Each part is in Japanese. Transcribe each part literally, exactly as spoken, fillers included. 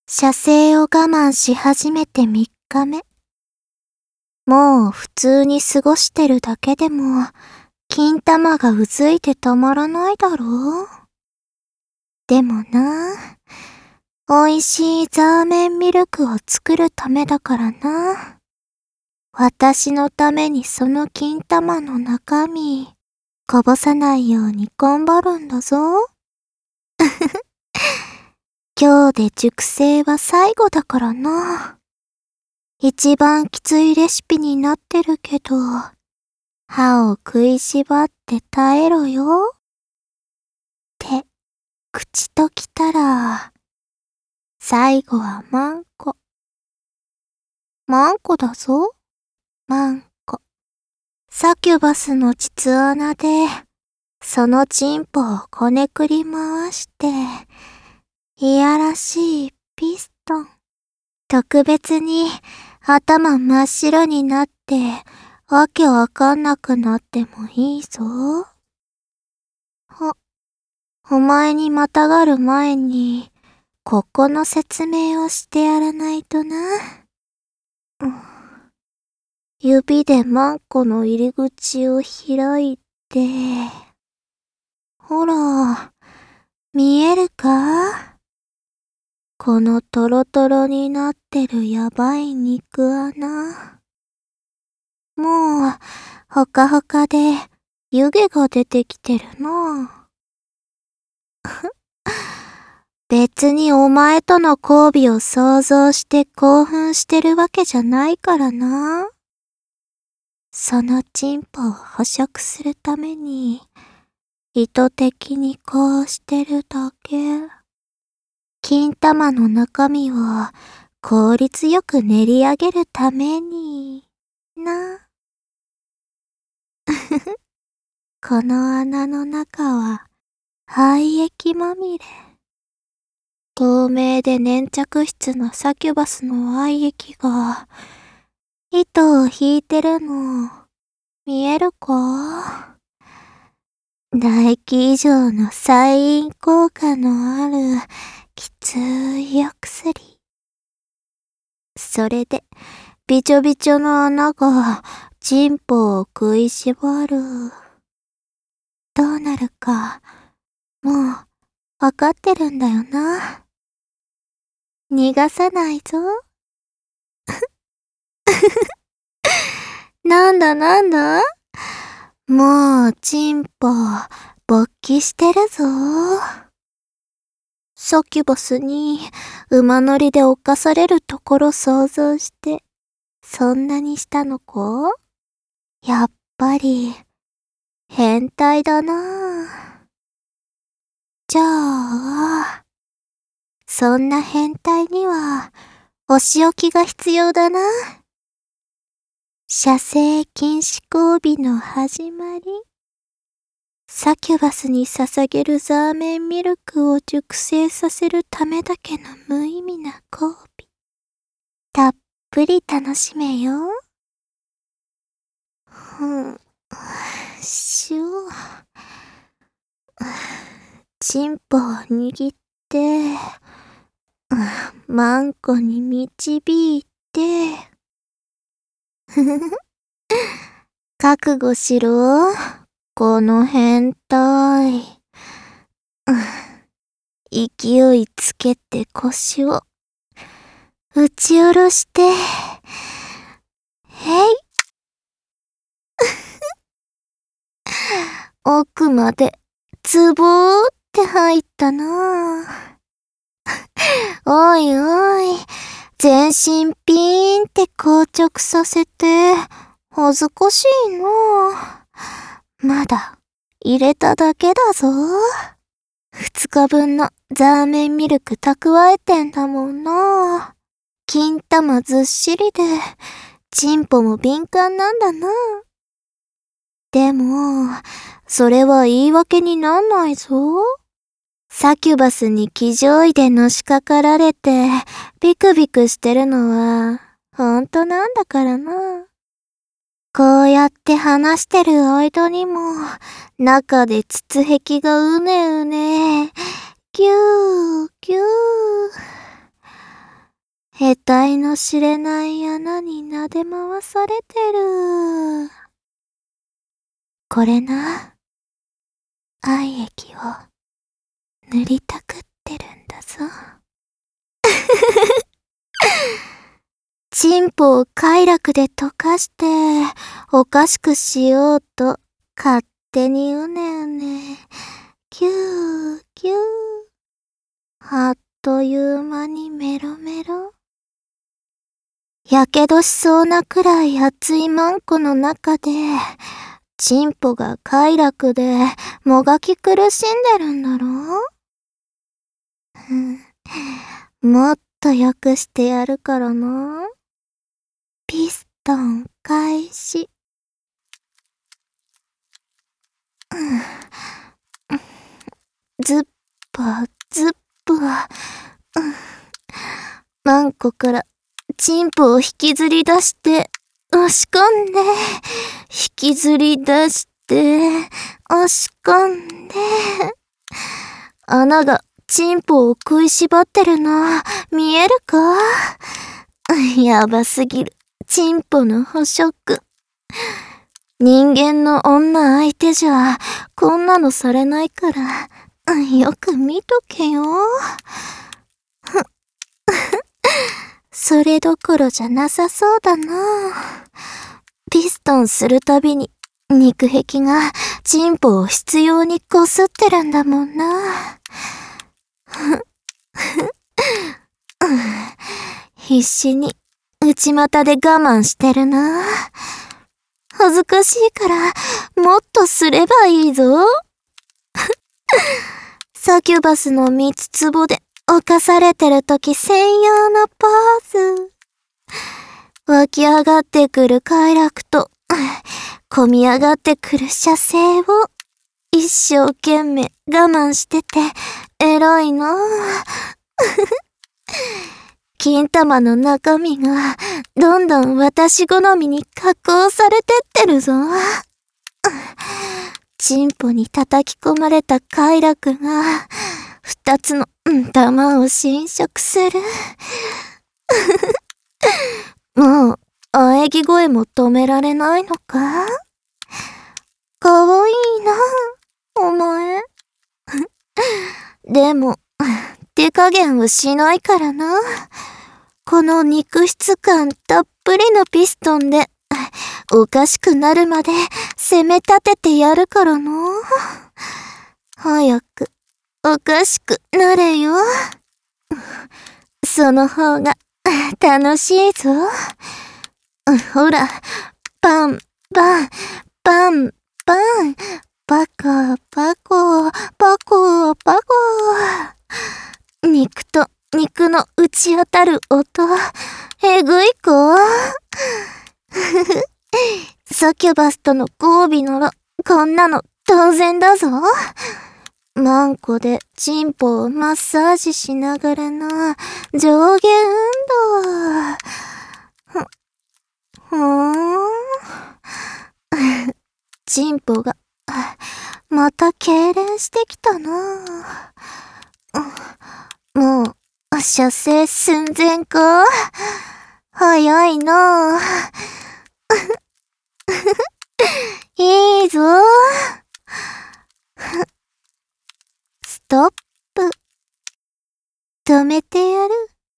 射精を我慢し始めてみっかめ。もう普通に過ごしてるだけでも、金玉がうずいてたまらないだろう。でもな、美味しいザーメンミルクを作るためだからな。私のためにその金玉の中身、こぼさないように頑張るんだぞ。今日で熟成は最後だからな。一番きついレシピになってるけど、歯を食いしばって耐えろよ。って、口ときたら、最後はマンコ。マンコだぞ。マンコ。サキュバスの膣穴で、そのチンポをこねくり回して、いやらしいピストン。特別に頭真っ白になって、わけわかんなくなってもいいぞ。お、お前にまたがる前に、ここの説明をしてやらないとな。うん、指でマンコの入り口を開いて、ほら、見えるか？このトロトロになってるやばい肉穴。もう、ほかほかで湯気が出てきてるな。別にお前との交尾を想像して興奮してるわけじゃないからな。そのチンポを捕食するために、意図的にこうしてるだけ。金玉の中身を効率よく練り上げるために、な。この穴の中は廃液まみれ。透明で粘着質のサキュバスの愛液が糸を引いてるの見えるか？唾液以上の催飲効果のあるきついお薬。それでびちょびちょの穴がチンポを食いしばる。どうなるかもうわかってるんだよな。逃がさないぞ。なんだなんだ？もうチンポ勃起してるぞ。サキュバスに馬乗りで侵されるところ想像して、そんなにしたのか？やっぱり、変態だな。じゃあ、そんな変態には、お仕置きが必要だな。射精禁止交尾の始まり。サキュバスに捧げるザーメンミルクを熟成させるためだけの無意味な交尾。たっぷり楽しめよ。ふん、しゅう。チンポを握って、マンコに導いて、ふふふ。覚悟しろ、この変態。勢いつけて腰を打ち下ろして、へい。奥までズボーって入ったな。おいおい、全身ピーンって硬直させて、恥ずかしいな。まだ入れただけだぞ。二日分のザーメンミルク蓄えてんだもんな。金玉ずっしりで、チンポも敏感なんだな。でも、それは言い訳になんないぞ。サキュバスに騎乗位でのしかかられて、ビクビクしてるのは、ほんとなんだからな。こうやって話してる間にも、中で膣壁がうねうね、ぎゅー、ぎゅー。 得体の知れない穴に撫で回されてる。これな。愛液を塗りたくってるんだぞ。チンポを快楽で溶かしておかしくしようと勝手にうねうね。キューキュー。あっという間にメロメロ。やけどしそうなくらい熱いマンコの中で、チンポが快楽でもがき苦しんでるんだろうもっと良くしてやるからな。ピストン開始。ズッパズッパ。マンコからチンポを引きずり出して押し込んで、引きずり出して押し込んで、穴がチンポを食いしばってるの見えるか？やばすぎるチンポの捕食。人間の女相手じゃこんなのされないからよく見とけよ。それどころじゃなさそうだな。ピストンするたびに肉壁がチンポを執拗にこすってるんだもんな。必死に内股で我慢してるな。恥ずかしいからもっとすればいいぞ。サキュバスの三つつぼで犯されてるとき専用のポーズ。湧き上がってくる快楽と、込み上がってくる射精を一生懸命我慢してて偉いな。金玉の中身がどんどん私好みに加工されてってるぞ。チンポに叩き込まれた快楽が二つの玉を侵食する。もう喘ぎ声も止められないのか？かわいいな、お前。でも手加減はしないからな。この肉質感たっぷりのピストンでおかしくなるまで攻め立ててやるからな。早くおかしくなれよ。その方が楽しいぞ。ほら、パンパンパンパンパコパコパコパコ。肉と肉の打ち当たる音、えぐいか？サキュバスとの交尾ならこんなの当然だぞ。マンコでチンポをマッサージしながらの上下運動。ふ、ふーん。チンポがまた痙攣してきたな。もう射精寸前か？早いな。いいぞ。ストップ。止めてやる。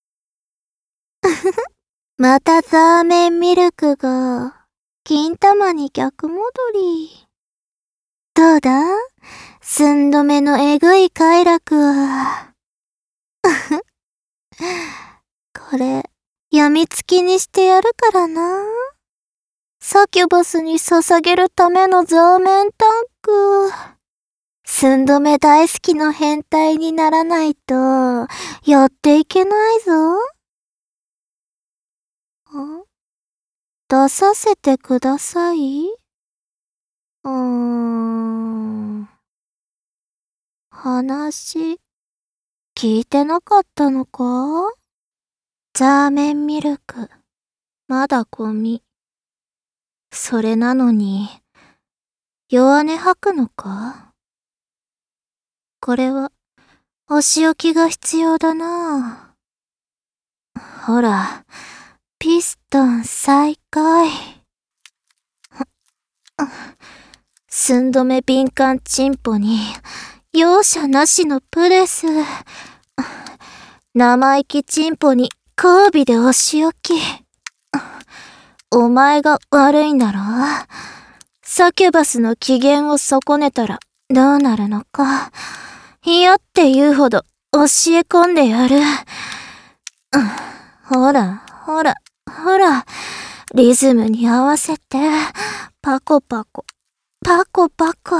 またザーメンミルクが金玉に逆戻り。どうだ？寸止めのえぐい快楽は。これ、やみつきにしてやるからな。サキュバスに捧げるためのザーメンタンク。寸止め大好きの変態にならないと、やっていけないぞ。ん？出させてください？うーん。話、聞いてなかったのか？ザーメンミルク、まだゴミ。それなのに、弱音吐くのか？これは、お仕置きが必要だな。 ほら、ピストン再開。寸止め敏感チンポに、容赦なしのプレス。生意気チンポに交尾でお仕置き。お前が悪いんだろ。サキュバスの機嫌を損ねたらどうなるのか。嫌って言うほど教え込んでやる。ほら、ほら、ほら、リズムに合わせて、パコパコ、パコパコ。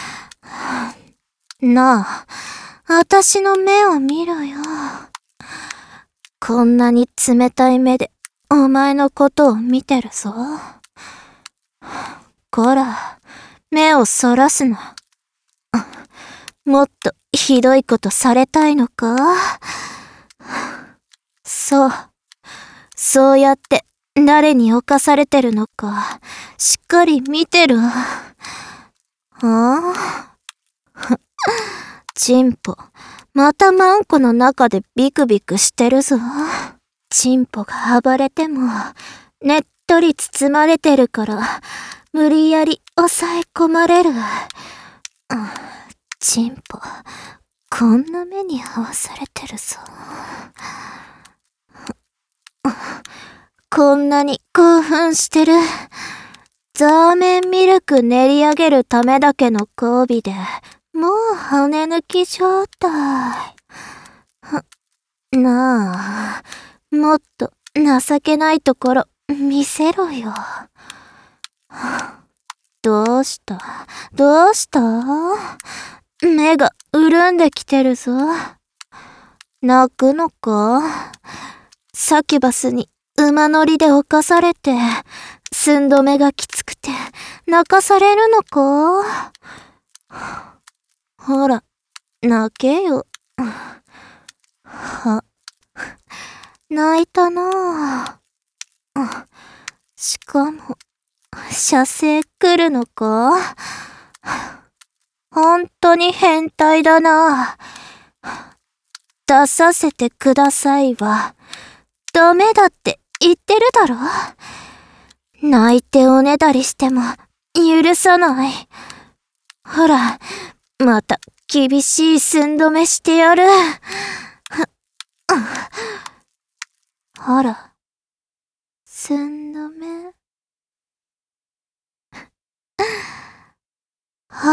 なあ、あたしの目を見ろよ。こんなに冷たい目でお前のことを見てるぞ。こら、目をそらすな。もっとひどいことされたいのか？そう。そうやって誰に侵されてるのか、しっかり見てる。はあ？チンポ、またマンコの中でビクビクしてるぞ。チンポが暴れても、ねっとり包まれてるから、無理やり抑え込まれる。チンポ、こんな目に遭わされてるぞ。こんなに興奮してる。ザーメンミルク練り上げるためだけの交尾で、もう骨抜き状態。なあ、もっと情けないところ見せろよ。どうした？どうした？目が潤んできてるぞ。泣くのか？サキュバスに馬乗りで侵されて、寸止めがきつくて泣かされるのか？ほら、泣けよ。は、泣いたなぁ。しかも、射精来るのか？ほんとに変態だな。出させてくださいは、ダメだって言ってるだろ。泣いておねだりしても許さない。ほら、また厳しい寸止めしてやる。ほら、寸止め。は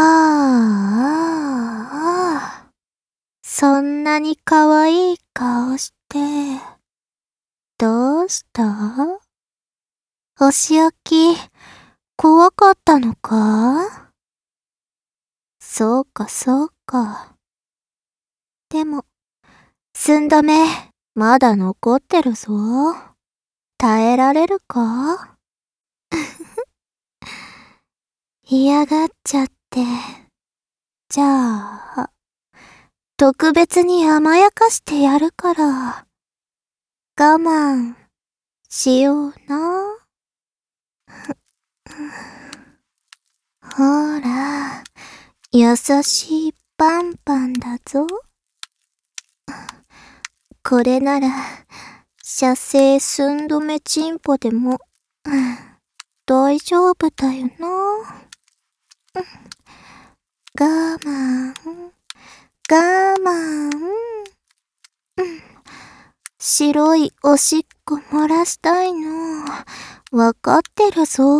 あ、そんなに可愛い顔して、どうした？お仕置き、怖かったのか？そうかそうか。でも、寸止め、まだ残ってるぞ。耐えられるか？嫌がっちゃって。じゃあ、特別に甘やかしてやるから、我慢しような。ほら、優しいパンパンだぞ。これなら、射精寸止めチンポでも、大丈夫だよな。我慢、我慢。白いおしっこ漏らしたいの、わかってるぞ。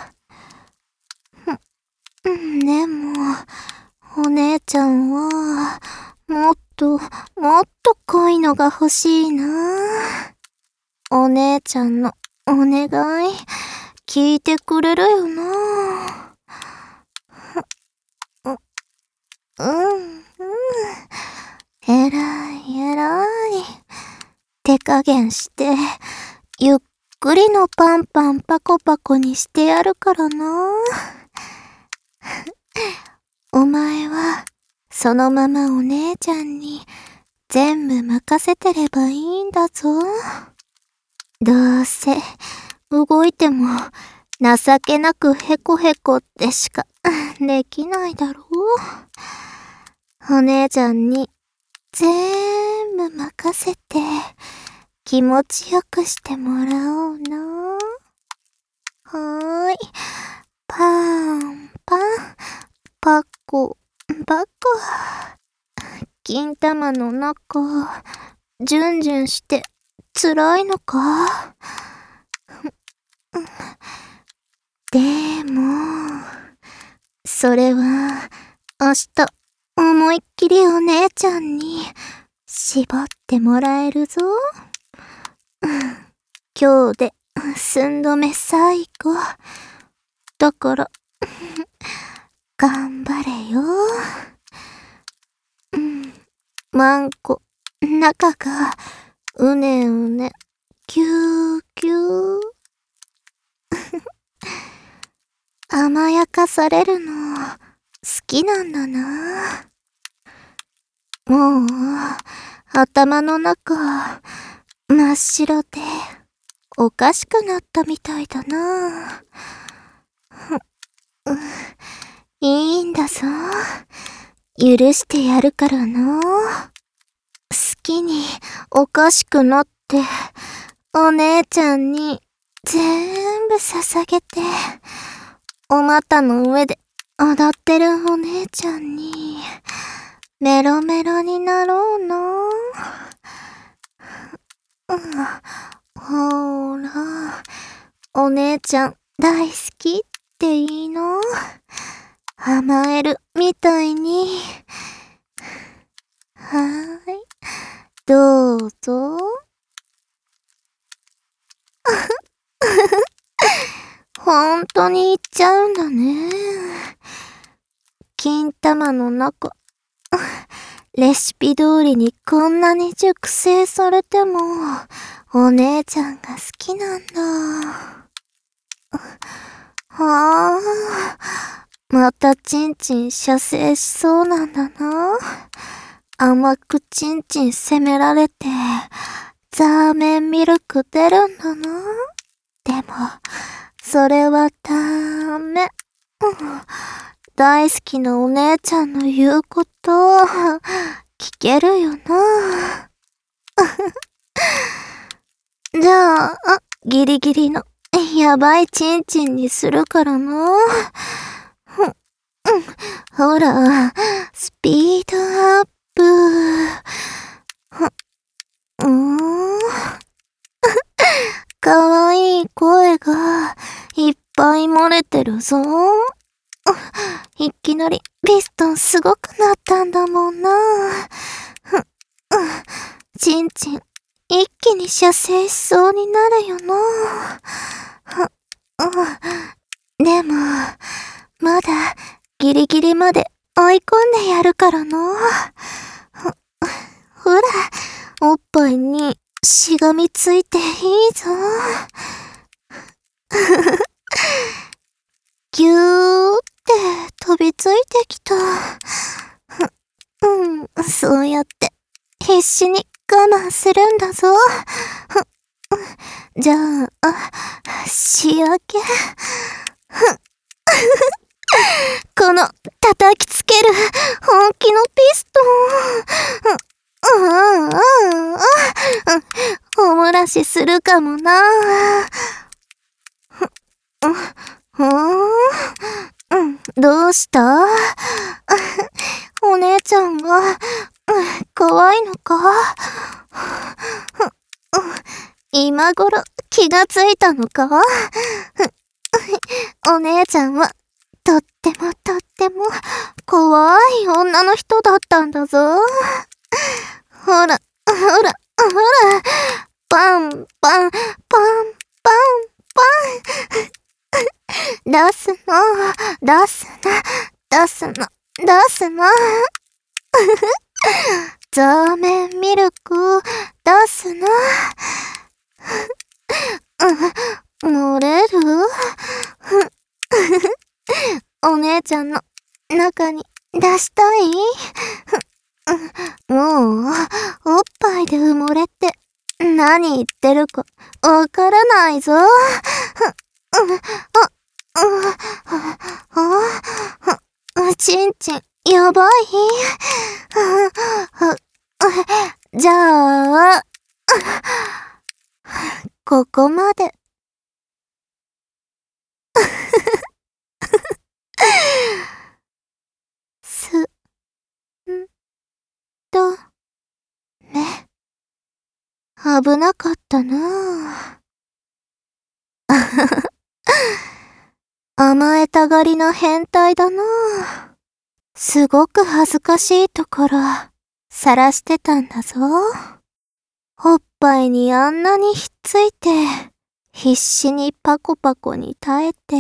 でも、お姉ちゃんは、もっと、もっと濃いのが欲しいな。お姉ちゃんのお願い、聞いてくれるよな。う、うん、うん。えらい、えらい。手加減して、ゆっくりのパンパンパコパコにしてやるからな。お前は、そのままお姉ちゃんに全部任せてればいいんだぞ。どうせ、動いても情けなくヘコヘコってしかできないだろう。お姉ちゃんに全部任せて気持ちよくしてもらおうな。はーい。パン、パン、パコ、パコ。金玉の中、ジュンジュンして辛いのか？でも、それは明日思いっきりお姉ちゃんに絞ってもらえるぞ。今日で寸止め最後。だから、頑張れよ。うん、マンコ、中が、うねうね、キューキュー。甘やかされるの、好きなんだな。もう、頭の中、真っ白で、おかしくなったみたいだな。いいんだぞ。許してやるからな。好きにおかしくなって、お姉ちゃんに全部捧げて、お股の上で踊ってるお姉ちゃんに、メロメロになろうな。うん、ほーら、お姉ちゃん大好きっていいの？甘えるみたいに。はーい。どうぞ。ほんとに言っちゃうんだね。金玉の中、レシピ通りにこんなに熟成されても、お姉ちゃんが好きなんだ。はあ、またチンチン射精しそうなんだな。甘くチンチン責められて、ザーメンミルク出るんだな。でも、それはダメ。うん、大好きなお姉ちゃんの言うこと、聞けるよな。じゃあ、ギリギリの、やばいチンチンにするからな。ほら、スピードアップ。うーん。かわいい声がいっぱい漏れてるぞ。いきなりピストンすごくなったんだもんな。チンチン一気に射精しそうになるよな。でも、まだギリギリまで追い込んでやるからな。ほら、おっぱいにしがみついていいぞ。ぎゅーって飛びついてきた。うん、そうやって必死に我慢するんだぞ。じゃあ、仕上げ。この叩きつける本気のピストン。うんうんうんうん。おもらしするかもな。うん、どうした？お姉ちゃんが怖いのか？今頃気がついたのか？お姉ちゃんはとってもとっても怖い女の人だったんだぞ。ほら、ほら、ほら、パン、パン、パン、パン、パン。出すの、出すな、出すの、出すな。ザーメンミルク、出すな。漏れる？お姉ちゃんの中に出したい？もう、おっぱいで埋もれて何言ってるかわからないぞ。ちんちん、やばい？じゃあ、 ここまで。す、ん、と、ね。危なかったなぁ。甘えたがりな変態だなぁ。すごく恥ずかしいところ、晒してたんだぞ。おっぱいにあんなにひっついて、必死にパコパコに耐えて。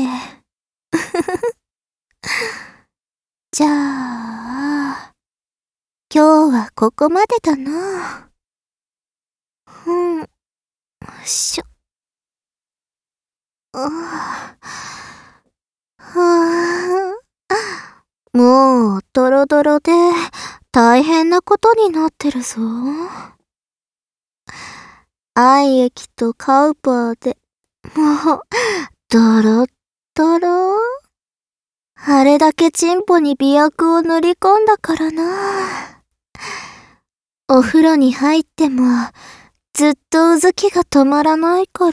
じゃあ、今日はここまでだな。うん、よいしょ。ああ、はあ、もうドロドロで大変なことになってるぞ。愛液とカウパーで、もう、ドロッドロ。あれだけチンポに媚薬を塗り込んだからな。お風呂に入っても、ずっとうずきが止まらないから、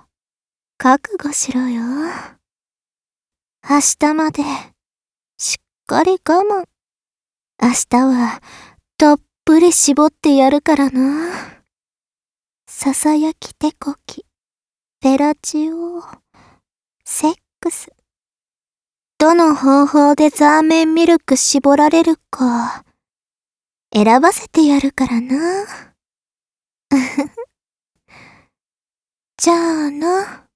覚悟しろよ。明日まで、しっかり我慢。明日は、たっぷり絞ってやるからな。ささやき手こき、フェラチオ、セックス。どの方法でザーメンミルク絞られるか、選ばせてやるからな。じゃあな。